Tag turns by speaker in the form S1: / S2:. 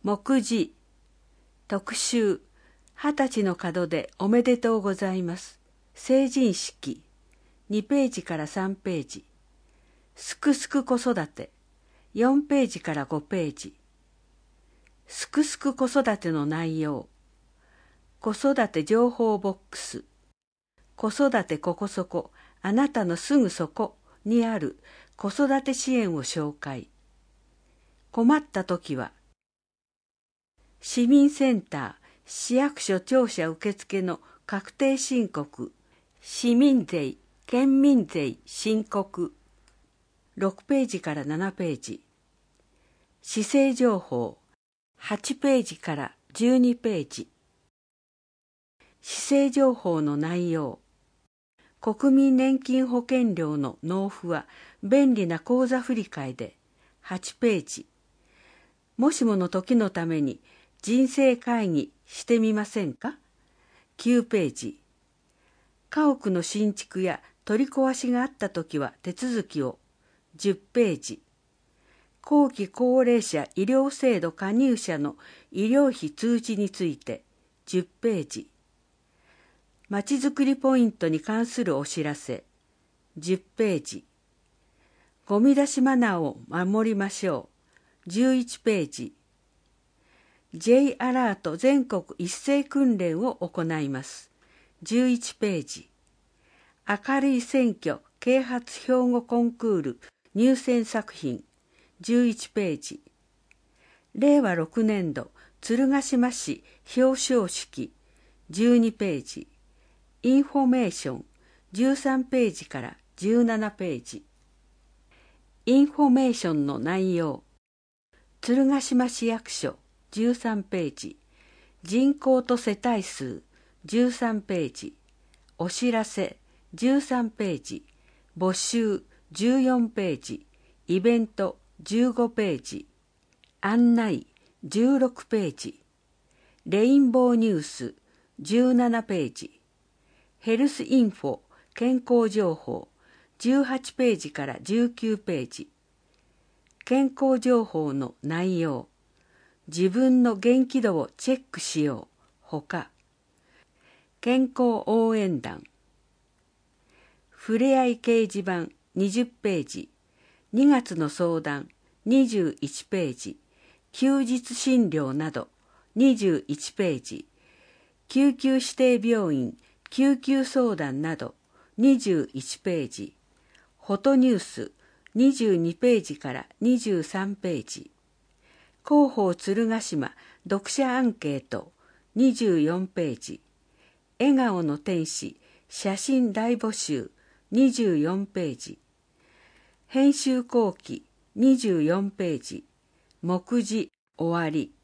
S1: 目次特集20歳の門でおめでとうございます。成人式2ページから3ページ。すくすく子育て4ページから5ページ。すくすく子育ての内容。子育て情報ボックス。子育てここそこ、あなたのすぐそこにある子育て支援を紹介。困ったときは、市民センター、市役所庁舎受付の確定申告、市民税、県民税申告、6ページから7ページ。市政情報、8ページから12ページ。市政情報の内容。国民年金保険料の納付は便利な口座振替で8ページ。もしもの時のために人生会議してみませんか9ページ。家屋の新築や取り壊しがあったときは手続きを10ページ。後期高齢者医療制度加入者の医療費通知について10ページ。まちづくりポイントに関するお知らせ10ページ。ゴミ出しマナーを守りましょう11ページ。J アラート全国一斉訓練を行います11ページ。明るい選挙啓発標語コンクール入選作品11ページ。令和6年度鶴ヶ島市表彰式12ページ。インフォメーション13ページから17ページ。インフォメーションの内容。鶴ヶ島市役所13ページ。人口と世帯数13ページ。お知らせ13ページ。募集14ページ。イベント15ページ。案内16ページ。レインボーニュース17ページ。ヘルスインフォ健康情報18ページから19ページ。健康情報の内容。自分の元気度をチェックしようほか。健康応援団。ふれあい掲示板20ページ。2月の相談21ページ。休日診療など21ページ。救急指定病院救急相談など21ページ。フォトニュース22ページから23ページ。広報鶴ヶ島読者アンケート24ページ。笑顔の天使写真大募集24ページ。編集後期24ページ。目次終わり。